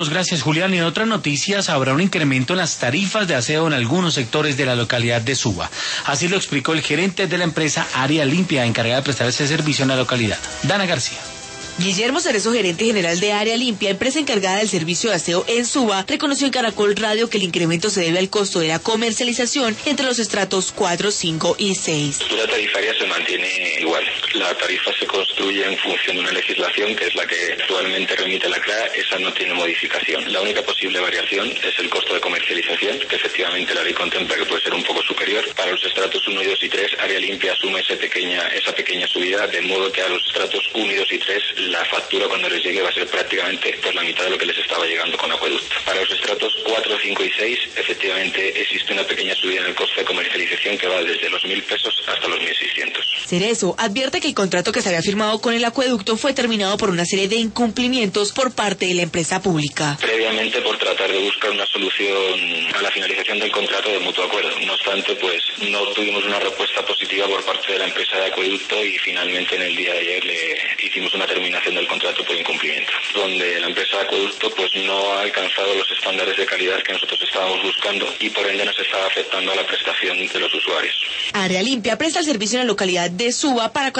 Gracias, Julián. Y en otras noticias, habrá un incremento en las tarifas de aseo en algunos sectores de la localidad de Suba. Así lo explicó el gerente de la empresa Área Limpia, encargada de prestar ese servicio en la localidad. Dana García. Guillermo Cerezo, gerente general de Área Limpia, empresa encargada del servicio de aseo en Suba, reconoció en Caracol Radio que el incremento se debe al costo de la comercialización entre los estratos 4, 5 y 6. La estructura tarifaria se mantiene igual. La tarifa se construye en función de una legislación que es la que actualmente remite la CRA, esa no tiene modificación. La única posible variación es el costo de comercialización, que efectivamente la ley contempla que puede ser un poco superior. Para los estratos 1, 2 y 3, Área Limpia asume esa pequeña subida, de modo que a los estratos 1, 2 y 3 la factura cuando les llegue va a ser prácticamente la mitad de lo que les estaba llegando con acueducto. Para los estratos 4, 5 y 6, efectivamente existe una pequeña subida en el coste de comercialización que va desde los 1.000 pesos hasta los 1.600. Cerezo advierte que el contrato que se había firmado con el acueducto fue terminado por una serie de incumplimientos por parte de la empresa pública. Previamente por tratar de buscar una solución a la finalización del contrato de mutuo acuerdo. No obstante, pues no tuvimos una respuesta positiva por parte de la empresa de acueducto y finalmente en el día de ayer le hicimos una terminación del contrato por incumplimiento, donde la empresa de acueducto pues no ha alcanzado los estándares de calidad que nosotros estábamos buscando y por ende nos estaba afectando a la prestación de los usuarios. Área Limpia presta el servicio en la localidad de Suba para